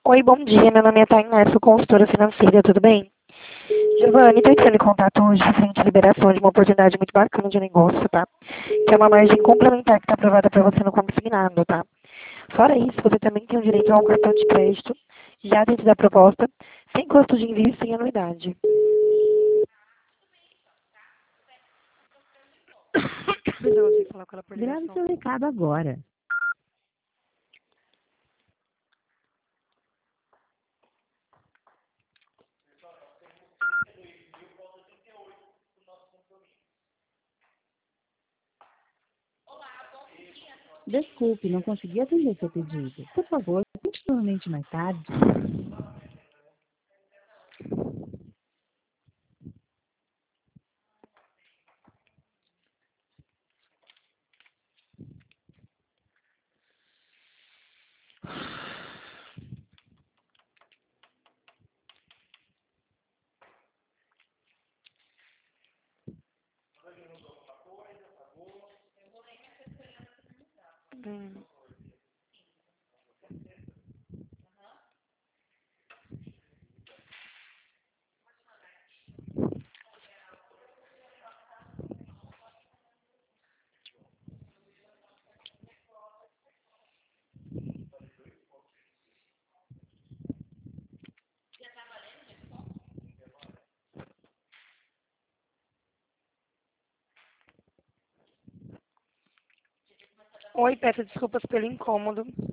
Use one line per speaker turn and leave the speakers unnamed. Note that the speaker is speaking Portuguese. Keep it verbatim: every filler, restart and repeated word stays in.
Oi, bom dia. Meu nome é Tainá, sou consultora financeira, tudo bem? Giovanni, estou entrando em contato hoje referente à liberação de uma oportunidade muito bacana de negócio, tá? Que é uma margem complementar que está aprovada para você no consignado, tá? Fora isso, você também tem o direito a um cartão de crédito, já dentro da proposta, sem custo de envio e sem anuidade. Eu não sei falar com ela por
Grave
ligação.
seu recado agora. Desculpe, não consegui atender seu pedido. Por favor, tente novamente mais tarde.
Hum. Oi, peço desculpas pelo incômodo.